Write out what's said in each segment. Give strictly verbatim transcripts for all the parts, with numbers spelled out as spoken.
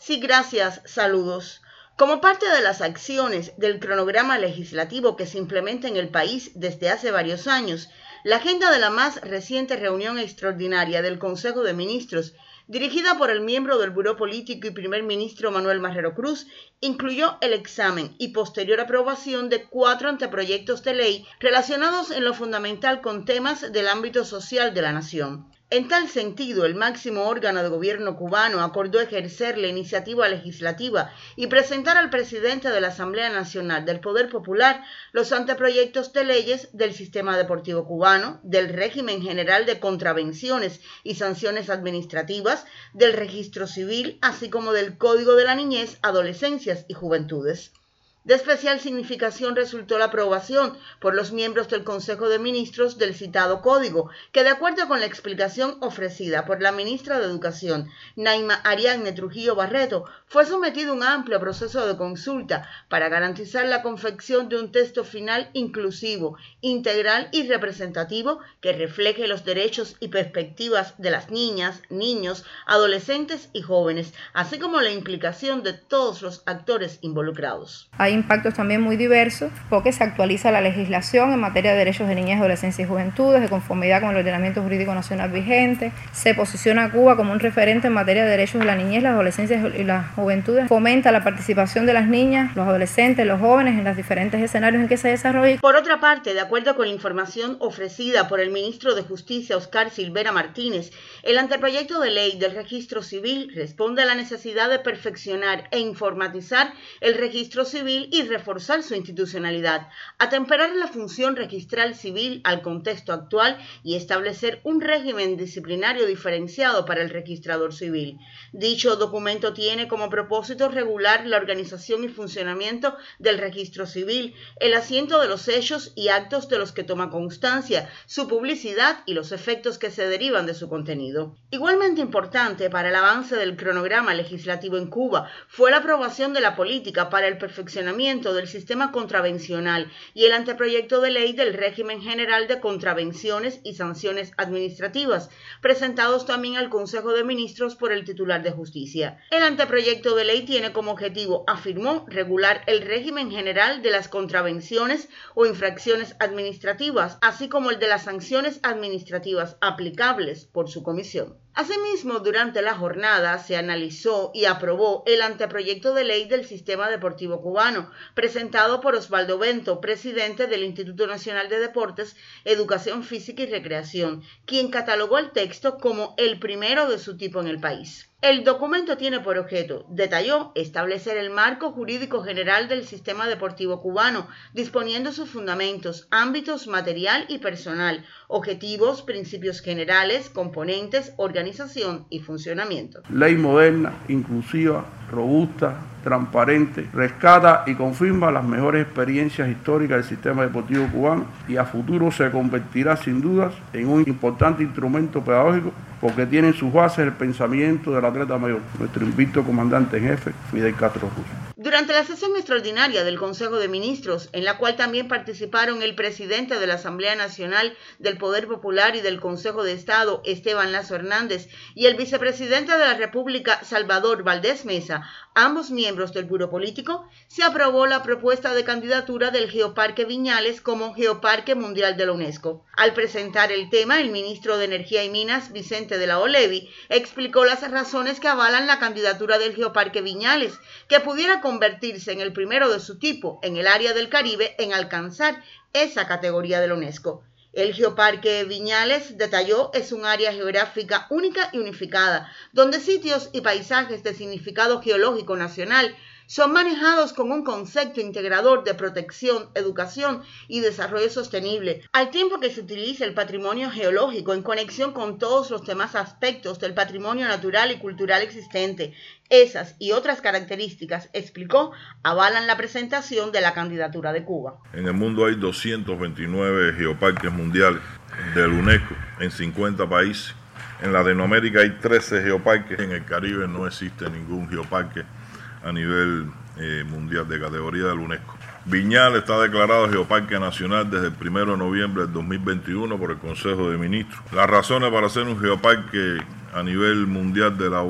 Sí, gracias. Saludos. Como parte de las acciones del cronograma legislativo que se implementa en el país desde hace varios años, la agenda de la más reciente reunión extraordinaria del Consejo de Ministros, dirigida por el miembro del Buró Político y primer ministro Manuel Marrero Cruz, incluyó el examen y posterior aprobación de cuatro anteproyectos de ley relacionados en lo fundamental con temas del ámbito social de la nación. En tal sentido, el máximo órgano de gobierno cubano acordó ejercer la iniciativa legislativa y presentar al presidente de la Asamblea Nacional del Poder Popular los anteproyectos de leyes del sistema deportivo cubano, del régimen general de contravenciones y sanciones administrativas, del registro civil, así como del Código de la Niñez, Adolescencias y Juventudes. De especial significación resultó la aprobación por los miembros del Consejo de Ministros del citado código, que de acuerdo con la explicación ofrecida por la ministra de Educación, Naima Ariadne Trujillo Barreto, fue sometido a un amplio proceso de consulta para garantizar la confección de un texto final inclusivo, integral y representativo que refleje los derechos y perspectivas de las niñas, niños, adolescentes y jóvenes, así como la implicación de todos los actores involucrados. Hay impactos también muy diversos porque se actualiza la legislación en materia de derechos de niñez, adolescencia y juventudes de conformidad con el ordenamiento jurídico nacional vigente. Se posiciona a Cuba como un referente en materia de derechos de la niñez, las adolescencias y las juventudes. Fomenta la participación de las niñas, los adolescentes, los jóvenes en los diferentes escenarios en que se desarrolla. Por otra parte, de acuerdo con la información ofrecida por el ministro de Justicia, Oscar Silvera Martínez, el anteproyecto de ley del registro civil responde a la necesidad de perfeccionar e informatizar el registro civil y reforzar su institucionalidad, atemperar la función registral civil al contexto actual y establecer un régimen disciplinario diferenciado para el registrador civil. Dicho documento tiene como propósito regular la organización y funcionamiento del registro civil, el asiento de los hechos y actos de los que toma constancia, su publicidad y los efectos que se derivan de su contenido. Igualmente importante para el avance del cronograma legislativo en Cuba fue la aprobación de la política para el perfeccionamiento del sistema contravencional y el anteproyecto de ley del régimen general de contravenciones y sanciones administrativas, presentados también al Consejo de Ministros por el titular de Justicia. El anteproyecto de ley tiene como objetivo, afirmó, regular el régimen general de las contravenciones o infracciones administrativas, así como el de las sanciones administrativas aplicables por su comisión. Asimismo, durante la jornada se analizó y aprobó el anteproyecto de ley del sistema deportivo cubano, presentado por Osvaldo Bento, presidente del Instituto Nacional de Deportes, Educación Física y Recreación, quien catalogó el texto como el primero de su tipo en el país. El documento tiene por objeto, detalló, establecer el marco jurídico general del sistema deportivo cubano, disponiendo sus fundamentos, ámbitos material y personal, objetivos, principios generales, componentes, organización y funcionamiento. Ley moderna, inclusiva, robusta, transparente, rescata y confirma las mejores experiencias históricas del sistema deportivo cubano y a futuro se convertirá sin dudas en un importante instrumento pedagógico porque tiene en sus bases el pensamiento del atleta mayor, nuestro invicto comandante en jefe, Fidel Castro Ruz. Durante la sesión extraordinaria del Consejo de Ministros, en la cual también participaron el presidente de la Asamblea Nacional del Poder Popular y del Consejo de Estado, Esteban Lazo Hernández, y el vicepresidente de la República, Salvador Valdés Mesa, ambos miembros del Buró Político, se aprobó la propuesta de candidatura del Geoparque Viñales como Geoparque Mundial de la UNESCO. Al presentar el tema, el ministro de Energía y Minas, Vicente de la Olevi, explicó las razones que avalan la candidatura del Geoparque Viñales, que pudiera convertirse en el primero de su tipo en el área del Caribe en alcanzar esa categoría de la UNESCO. El Geoparque Viñales, detalló, es un área geográfica única y unificada, donde sitios y paisajes de significado geológico nacional son manejados con un concepto integrador de protección, educación y desarrollo sostenible, al tiempo que se utiliza el patrimonio geológico en conexión con todos los demás aspectos del patrimonio natural y cultural existente. Esas y otras características, explicó, avalan la presentación de la candidatura de Cuba. En el mundo hay doscientos veintinueve geoparques mundiales del UNESCO en cincuenta países. En Latinoamérica hay trece geoparques. En el Caribe no existe ningún geoparque a nivel eh, mundial de categoría del UNESCO. Viñales está declarado Geoparque Nacional desde el primero de noviembre del dos mil veintiuno por el Consejo de Ministros. Las razones para ser un geoparque a nivel mundial de la UNESCO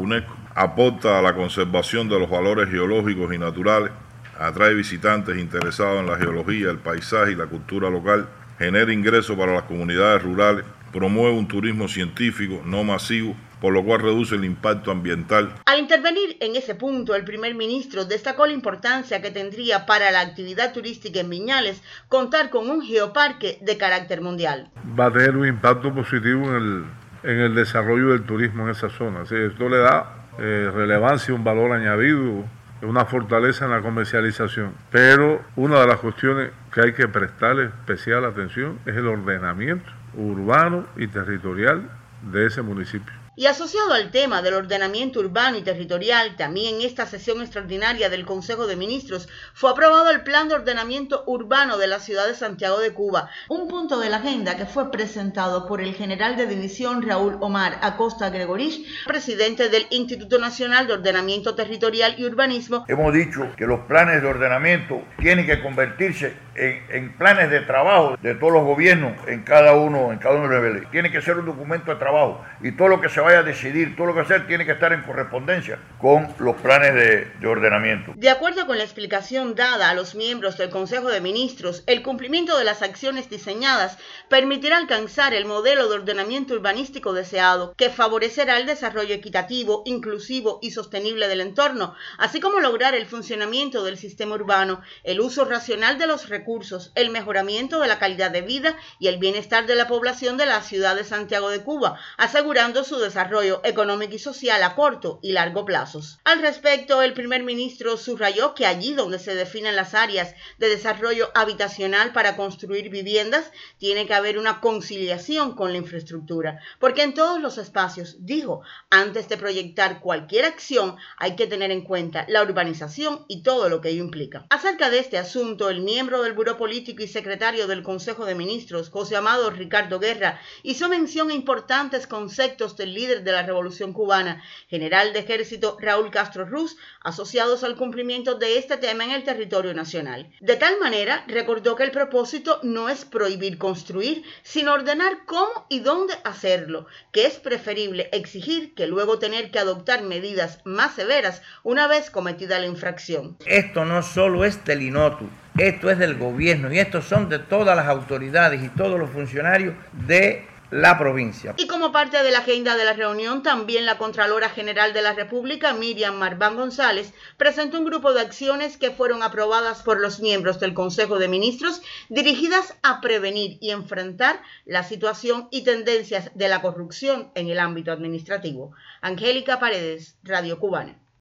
aporta a la conservación de los valores geológicos y naturales, atrae visitantes interesados en la geología, el paisaje y la cultura local, genera ingresos para las comunidades rurales, promueve un turismo científico no masivo, por lo cual reduce el impacto ambiental. Al intervenir en ese punto, el primer ministro destacó la importancia que tendría para la actividad turística en Viñales contar con un geoparque de carácter mundial. Va a tener un impacto positivo en el, en el desarrollo del turismo en esa zona. Así, esto le da eh, relevancia, un valor añadido, una fortaleza en la comercialización. Pero una de las cuestiones que hay que prestarle especial atención es el ordenamiento urbano y territorial de ese municipio. Y asociado al tema del ordenamiento urbano y territorial, también en esta sesión extraordinaria del Consejo de Ministros fue aprobado el Plan de Ordenamiento Urbano de la ciudad de Santiago de Cuba, un punto de la agenda que fue presentado por el general de división Raúl Omar Acosta Gregorich, presidente del Instituto Nacional de Ordenamiento Territorial y Urbanismo. Hemos dicho que los planes de ordenamiento tienen que convertirse en, en planes de trabajo de todos los gobiernos en cada uno, en cada uno de los niveles. Tiene que ser un documento de trabajo y todo lo que se vaya a decidir, todo lo que hacer tiene que estar en correspondencia con los planes de, de ordenamiento. De acuerdo con la explicación dada a los miembros del Consejo de Ministros, el cumplimiento de las acciones diseñadas permitirá alcanzar el modelo de ordenamiento urbanístico deseado, que favorecerá el desarrollo equitativo, inclusivo y sostenible del entorno, así como lograr el funcionamiento del sistema urbano, el uso racional de los recursos, el mejoramiento de la calidad de vida y el bienestar de la población de la ciudad de Santiago de Cuba, asegurando su desarrollo económico y social a corto y largo plazos. Al respecto, el primer ministro subrayó que allí donde se definen las áreas de desarrollo habitacional para construir viviendas, tiene que haber una conciliación con la infraestructura, porque en todos los espacios, dijo, antes de proyectar cualquier acción, hay que tener en cuenta la urbanización y todo lo que ello implica. Acerca de este asunto, el miembro del Buró Político y secretario del Consejo de Ministros, José Amado Ricardo Guerra, hizo mención a importantes conceptos del líder de la Revolución Cubana, general de ejército Raúl Castro Ruz, asociados al cumplimiento de este tema en el territorio nacional. De tal manera, recordó que el propósito no es prohibir construir, sino ordenar cómo y dónde hacerlo, que es preferible exigir que luego tener que adoptar medidas más severas una vez cometida la infracción. Esto no solo es del INOTU, esto es del gobierno y estos son de todas las autoridades y todos los funcionarios de la provincia. Y como parte de la agenda de la reunión, también la Contralora General de la República, Miriam Marván González, presentó un grupo de acciones que fueron aprobadas por los miembros del Consejo de Ministros dirigidas a prevenir y enfrentar la situación y tendencias de la corrupción en el ámbito administrativo. Angélica Paredes, Radio Cubana.